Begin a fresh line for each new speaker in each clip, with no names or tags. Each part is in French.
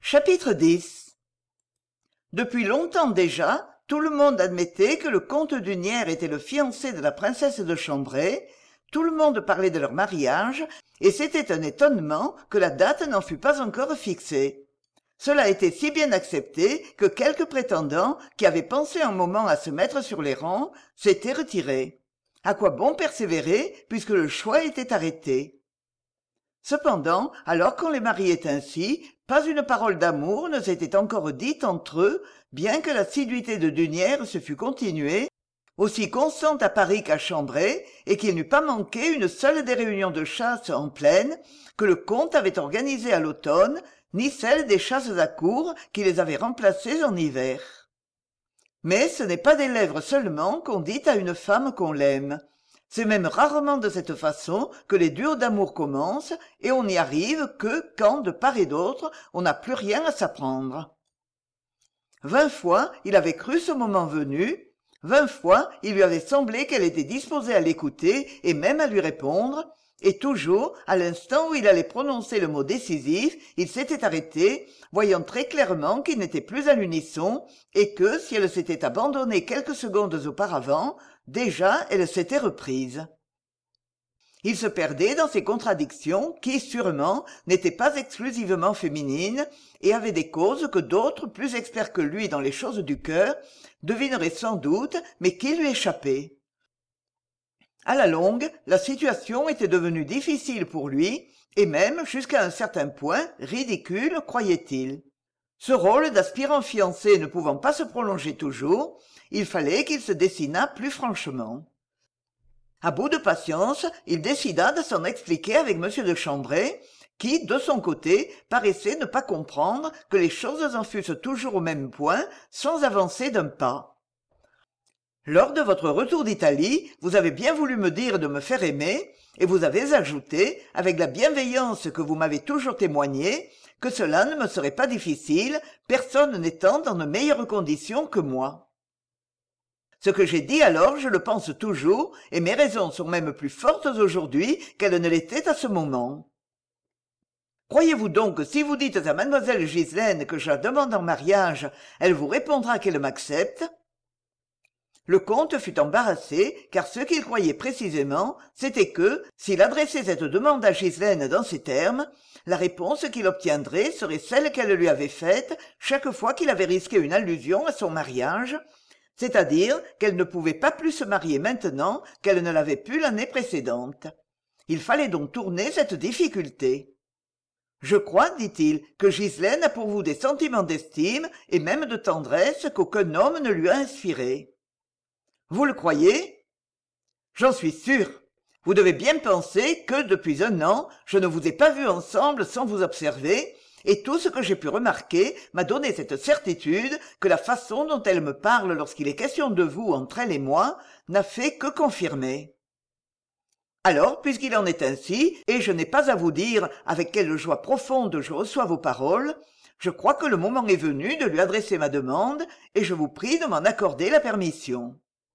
Chapitre 10. Depuis longtemps déjà, tout le monde admettait que le comte d'Unières était le fiancé de la princesse de Chambray, tout le monde parlait de leur mariage, et c'était un étonnement que la date n'en fût pas encore fixée. Cela était si bien accepté que quelques prétendants, qui avaient pensé un moment à se mettre sur les rangs, s'étaient retirés. À quoi bon persévérer, puisque le choix était arrêté? Cependant, alors qu'on les mariait ainsi, pas une parole d'amour ne s'était encore dite entre eux, bien que l'assiduité de Dunières se fût continuée, aussi constante à Paris qu'à Chambray, et qu'il n'eût pas manqué une seule des réunions de chasse en plaine que le comte avait organisées à l'automne, ni celle des chasses à courre qui les avaient remplacées en hiver. Mais ce n'est pas des lèvres seulement qu'on dit à une femme qu'on l'aime. C'est même rarement de cette façon que les duos d'amour commencent, et on n'y arrive que quand, de part et d'autre, on n'a plus rien à s'apprendre. 20 fois, il avait cru ce moment venu, 20 fois, il lui avait semblé qu'elle était disposée à l'écouter et même à lui répondre, et toujours, à l'instant où il allait prononcer le mot décisif, il s'était arrêté, voyant très clairement qu'ils n'étaient plus à l'unisson, et que, si elle s'était abandonnée quelques secondes auparavant, déjà elle s'était reprise. Il se perdait dans ces contradictions qui, sûrement, n'étaient pas exclusivement féminines et avaient des causes que d'autres, plus experts que lui dans les choses du cœur, devineraient sans doute, mais qui lui échappaient. À la longue, la situation était devenue difficile pour lui, et même, jusqu'à un certain point, ridicule, croyait-il. Ce rôle d'aspirant fiancé ne pouvant pas se prolonger toujours, il fallait qu'il se dessinât plus franchement. À bout de patience, il décida de s'en expliquer avec m de Chambray, qui, de son côté, paraissait ne pas comprendre que les choses en fussent toujours au même point, sans avancer d'un pas. Lors de votre retour d'Italie, vous avez bien voulu me dire de me faire aimer, et vous avez ajouté, avec la bienveillance que vous m'avez toujours témoignée, que cela ne me serait pas difficile, personne n'étant dans de meilleures conditions que moi. Ce que j'ai dit alors, je le pense toujours, et mes raisons sont même plus fortes aujourd'hui qu'elles ne l'étaient à ce moment. Croyez-vous donc que si vous dites à mademoiselle Gislaine que je la demande en mariage, elle vous répondra qu'elle m'accepte ? Le comte fut embarrassé, car ce qu'il croyait précisément, c'était que, s'il adressait cette demande à Gislaine dans ces termes, la réponse qu'il obtiendrait serait celle qu'elle lui avait faite chaque fois qu'il avait risqué une allusion à son mariage, c'est-à-dire qu'elle ne pouvait pas plus se marier maintenant qu'elle ne l'avait pu l'année précédente. Il fallait donc tourner cette difficulté. « Je crois, dit-il, que Gislaine a pour vous des sentiments d'estime et même de tendresse qu'aucun homme ne lui a inspirés. » Vous le croyez ? J'en suis sûr. Vous devez bien penser que, depuis un an, je ne vous ai pas vus ensemble sans vous observer, et tout ce que j'ai pu remarquer m'a donné cette certitude que la façon dont elle me parle lorsqu'il est question de vous entre elle et moi n'a fait que confirmer. Alors, puisqu'il en est ainsi, et je n'ai pas à vous dire avec quelle joie profonde je reçois vos paroles, je crois que le moment est venu de lui adresser ma demande, et je vous prie de m'en accorder la permission.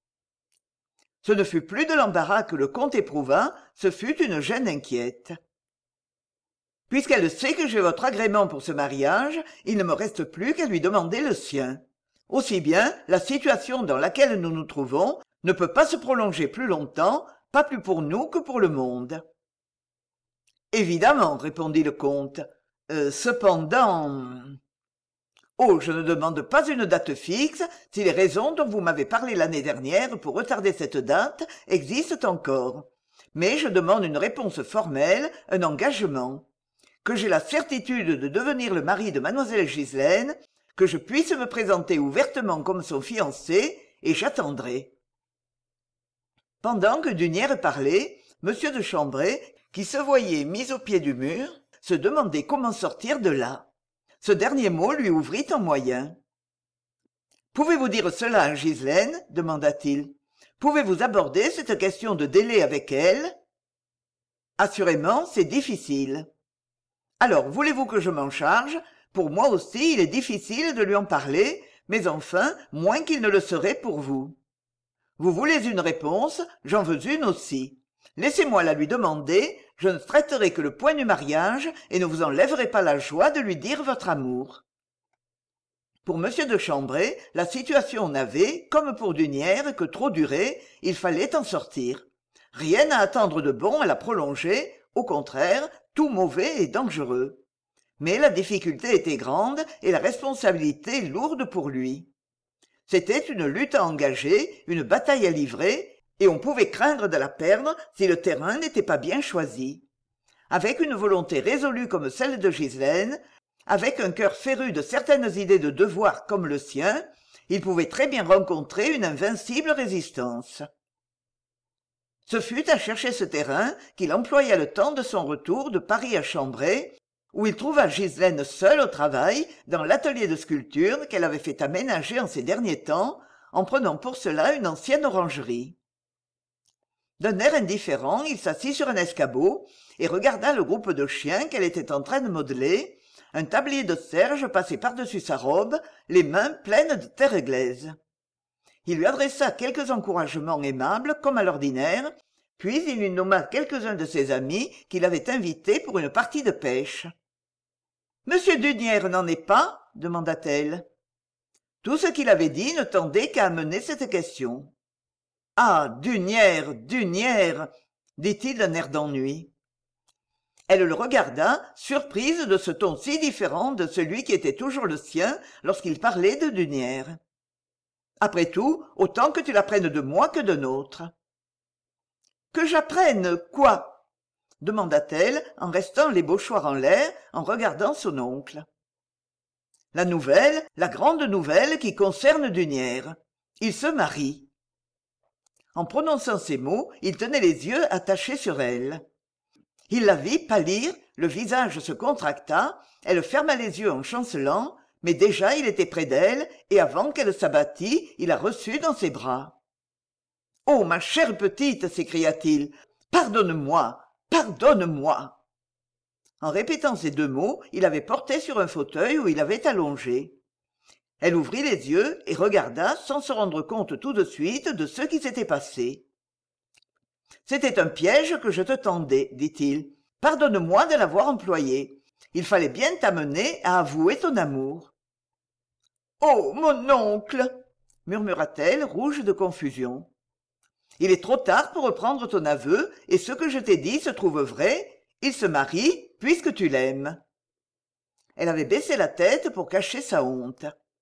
Ce ne fut plus de l'embarras que le comte éprouva, ce fut une gêne inquiète. Puisqu'elle sait que j'ai votre agrément pour ce mariage, il ne me reste plus qu'à lui demander le sien. Aussi bien, la situation dans laquelle nous nous trouvons ne peut pas se prolonger plus longtemps, pas plus pour nous que pour le monde. Évidemment, répondit le comte. Cependant... Oh, je ne demande pas une date fixe, si les raisons dont vous m'avez parlé l'année dernière pour retarder cette date existent encore. Mais je demande une réponse formelle, un engagement. Que j'ai la certitude de devenir le mari de mademoiselle Gislaine, que je puisse me présenter ouvertement comme son fiancé, et j'attendrai. Pendant que Dunières parlait, m de Chambray, qui se voyait mis au pied du mur, se demandait comment sortir de là. Ce dernier mot lui ouvrit un moyen. « Pouvez-vous dire cela à Gislaine ?» demanda-t-il. « Pouvez-vous aborder cette question de délai avec elle ?»« Assurément, c'est difficile. »« Alors, voulez-vous que je m'en charge ? Pour moi aussi, il est difficile de lui en parler, mais enfin, moins qu'il ne le serait pour vous. Vous voulez une réponse, j'en veux une aussi. Laissez-moi la lui demander, je ne traiterai que le point du mariage et ne vous enlèverai pas la joie de lui dire votre amour. » Pour m de Chambray, la situation n'avait, comme pour Dunière, que trop duré, il fallait en sortir. Rien à attendre de bon à la prolonger, au contraire, tout mauvais et dangereux. Mais la difficulté était grande et la responsabilité lourde pour lui. C'était une lutte à engager, une bataille à livrer, et on pouvait craindre de la perdre si le terrain n'était pas bien choisi. Avec une volonté résolue comme celle de Ghislaine, avec un cœur féru de certaines idées de devoir comme le sien, il pouvait très bien rencontrer une invincible résistance. Ce fut à chercher ce terrain qu'il employa le temps de son retour de Paris à Chambray, où il trouva Ghislaine seule au travail dans l'atelier de sculpture qu'elle avait fait aménager en ces derniers temps, en prenant pour cela une ancienne orangerie. D'un air indifférent, il s'assit sur un escabeau et regarda le groupe de chiens qu'elle était en train de modeler, un tablier de serge passé par-dessus sa robe, les mains pleines de terre glaise. Il lui adressa quelques encouragements aimables comme à l'ordinaire, puis il lui nomma quelques-uns de ses amis qu'il avait invités pour une partie de pêche. « Monsieur Dunière n'en est pas ?» demanda-t-elle. Tout ce qu'il avait dit ne tendait qu'à amener cette question. « Ah, Dunière, Dunière !» dit-il d'un air d'ennui. Elle le regarda, surprise de ce ton si différent de celui qui était toujours le sien lorsqu'il parlait de Dunière. « Après tout, autant que tu l'apprennes de moi que de nôtre. »« Que j'apprenne quoi ?» demanda-t-elle en restant les beaux-choirs en l'air, en regardant son oncle. « La nouvelle, la grande nouvelle qui concerne Dunière. Il se marie. » En prononçant ces mots, il tenait les yeux attachés sur elle. Il la vit pâlir, le visage se contracta, elle ferma les yeux en chancelant, mais déjà il était près d'elle, et avant qu'elle s'abattît, il la reçut dans ses bras. « Oh, ma chère petite !» s'écria-t-il. « Pardonne-moi, pardonne-moi !» En répétant ces deux mots, il avait porté sur un fauteuil où il avait allongé. Elle ouvrit les yeux et regarda sans se rendre compte tout de suite de ce qui s'était passé. « C'était un piège que je te tendais, dit-il. Pardonne-moi de l'avoir employé. Il fallait bien t'amener à avouer ton amour. »« Oh, mon oncle !» murmura-t-elle, rouge de confusion. « Il est trop tard pour reprendre ton aveu, et ce que je t'ai dit se trouve vrai. Il se marie, puisque tu l'aimes. » Elle avait baissé la tête pour cacher sa honte.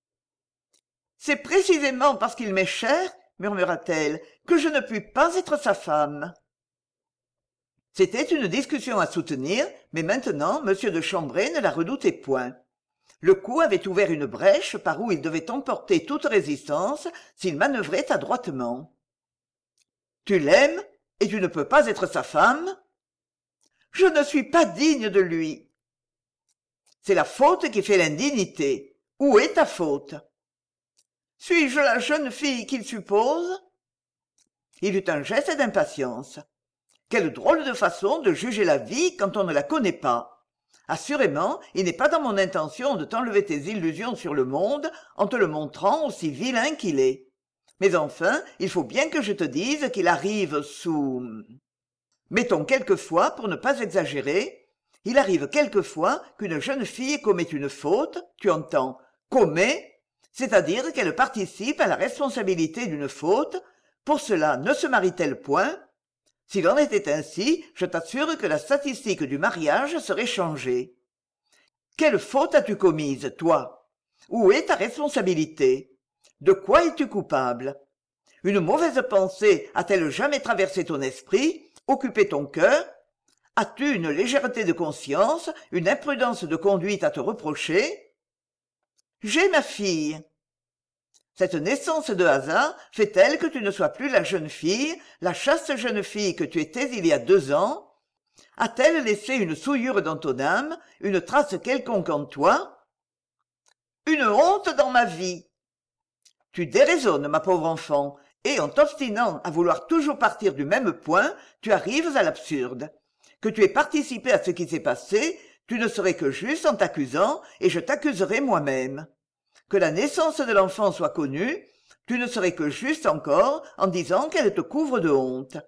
« C'est précisément parce qu'il m'est cher, murmura-t-elle, que je ne puis pas être sa femme. » C'était une discussion à soutenir, mais maintenant M. de Chambray ne la redoutait point. Le coup avait ouvert une brèche par où il devait emporter toute résistance s'il manœuvrait adroitement. « Tu l'aimes, et tu ne peux pas être sa femme ? » ?»« Je ne suis pas digne de lui. »« C'est la faute qui fait l'indignité. Où est ta faute ? » ?»« Suis-je la jeune fille qu'il suppose ?» Il eut un geste d'impatience. Quelle drôle de façon de juger la vie quand on ne la connaît pas. Assurément, il n'est pas dans mon intention de t'enlever tes illusions sur le monde en te le montrant aussi vilain qu'il est. Mais enfin, il faut bien que je te dise qu'il arrive sous... Mettons quelquefois, pour ne pas exagérer, il arrive quelquefois qu'une jeune fille commet une faute, tu entends, commet, c'est-à-dire qu'elle participe à la responsabilité d'une faute. Pour cela, ne se marie-t-elle point ? S'il en était ainsi, je t'assure que la statistique du mariage serait changée. Quelle faute as-tu commise, toi ? Où est ta responsabilité ? De quoi es-tu coupable ? Une mauvaise pensée a-t-elle jamais traversé ton esprit, occupé ton cœur ? As-tu une légèreté de conscience, une imprudence de conduite à te reprocher ? J'ai ma fille. Cette naissance de hasard fait-elle que tu ne sois plus la jeune fille, la chaste jeune fille que tu étais il y a 2 ans ? A-t-elle laissé une souillure dans ton âme, une trace quelconque en toi ? Une honte dans ma vie. Tu déraisonnes, ma pauvre enfant, et en t'obstinant à vouloir toujours partir du même point, tu arrives à l'absurde. Que tu aies participé à ce qui s'est passé, tu ne serais que juste en t'accusant, et je t'accuserais moi-même. Que la naissance de l'enfant soit connue, tu ne serais que juste encore en disant qu'elle te couvre de honte.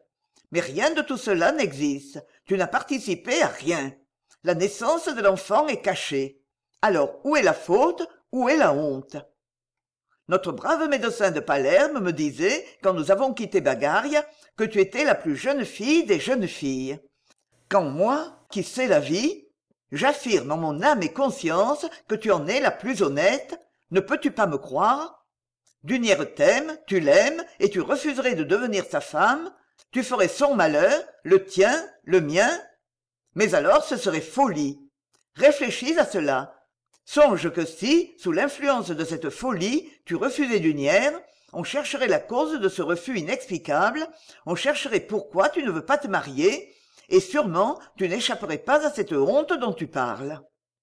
Mais rien de tout cela n'existe. Tu n'as participé à rien. La naissance de l'enfant est cachée. Alors, où est la faute? Où est la honte? Notre brave médecin de Palerme me disait, quand nous avons quitté Bagaria, que tu étais la plus jeune fille des jeunes filles. Quand moi, qui sais la vie, j'affirme en mon âme et conscience que tu en es la plus honnête, ne peux-tu pas me croire? Dunière t'aime, tu l'aimes, et tu refuserais de devenir sa femme, tu ferais son malheur, le tien, le mien. Mais alors ce serait folie. Réfléchis à cela. Songe que si, sous l'influence de cette folie, tu refusais Dunière, on chercherait la cause de ce refus inexplicable, on chercherait pourquoi tu ne veux pas te marier, et sûrement tu n'échapperais pas à cette honte dont tu parles.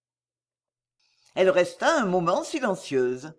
Elle resta un moment silencieuse.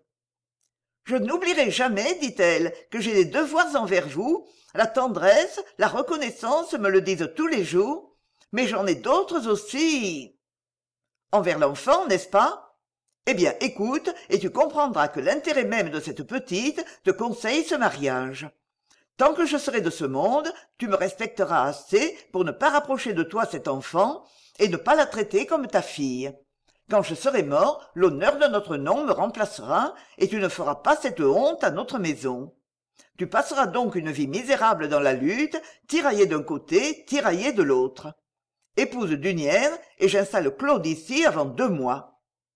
Je n'oublierai jamais, dit-elle, que j'ai des devoirs envers vous, la tendresse, la reconnaissance me le disent tous les jours, mais j'en ai d'autres aussi. Envers l'enfant, n'est-ce pas? Eh bien, écoute, et tu comprendras que l'intérêt même de cette petite te conseille ce mariage. Tant que je serai de ce monde, tu me respecteras assez pour ne pas rapprocher de toi cet enfant et ne pas la traiter comme ta fille. Quand je serai mort, l'honneur de notre nom me remplacera et tu ne feras pas cette honte à notre maison. Tu passeras donc une vie misérable dans la lutte, tiraillé d'un côté, tiraillé de l'autre. Épouse Dunière, et j'installe Claude ici avant 2 mois.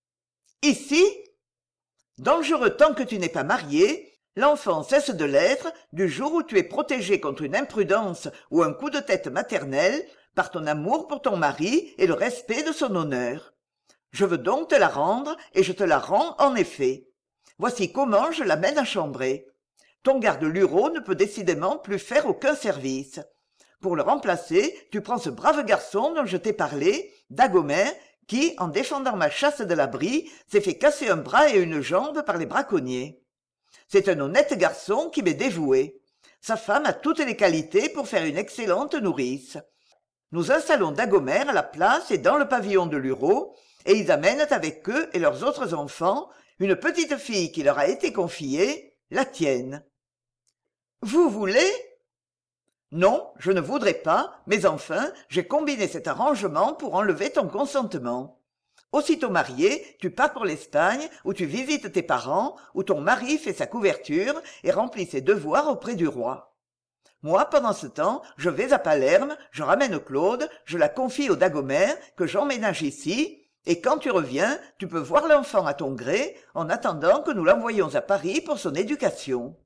Ici? Dangereux tant que tu n'es pas marié, l'enfant cesse de l'être du jour où tu es protégé contre une imprudence ou un coup de tête maternel par ton amour pour ton mari et le respect de son honneur. Je veux donc te la rendre, et je te la rends en effet. Voici comment je l'amène à Chambray. Ton garde Lurot ne peut décidément plus faire aucun service. Pour le remplacer, tu prends ce brave garçon dont je t'ai parlé, Dagomère, qui, en défendant ma chasse de l'abri, s'est fait casser un bras et une jambe par les braconniers. C'est un honnête garçon qui m'est dévoué. Sa femme a toutes les qualités pour faire une excellente nourrice. Nous installons Dagomère à la place et dans le pavillon de Lurot, et ils amènent avec eux et leurs autres enfants une petite fille qui leur a été confiée, la tienne. Vous voulez? Non, je ne voudrais pas, mais enfin, j'ai combiné cet arrangement pour enlever ton consentement. Aussitôt marié, tu pars pour l'Espagne, où tu visites tes parents, où ton mari fait sa couverture et remplit ses devoirs auprès du roi. Moi, pendant ce temps, je vais à Palerme, je ramène Claude, je la confie au Dagomère, que j'emménage ici, et quand tu reviens, tu peux voir l'enfant à ton gré, en attendant que nous l'envoyions à Paris pour son éducation.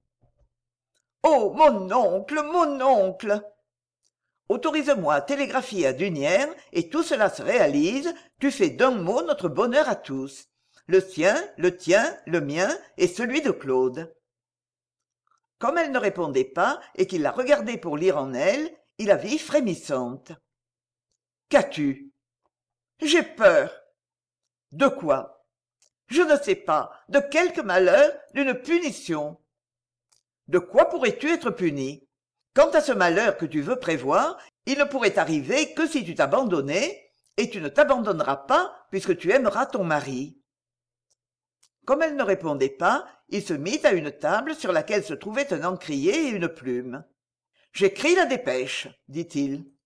Oh, mon oncle, mon oncle! Autorise-moi à télégraphier à Dunière, et tout cela se réalise, tu fais d'un mot notre bonheur à tous. Le sien, le tien, le mien et celui de Claude. Comme elle ne répondait pas et qu'il la regardait pour lire en elle, il la vit frémissante. Qu'as-tu? J'ai peur. De quoi? Je ne sais pas. De quelque malheur, d'une punition. De quoi pourrais-tu être puni? Quant à ce malheur que tu veux prévoir, il ne pourrait arriver que si tu t'abandonnais, et tu ne t'abandonneras pas puisque tu aimeras ton mari. Comme elle ne répondait pas, il se mit à une table sur laquelle se trouvait un encrier et une plume. « J'écris la dépêche, dit-il.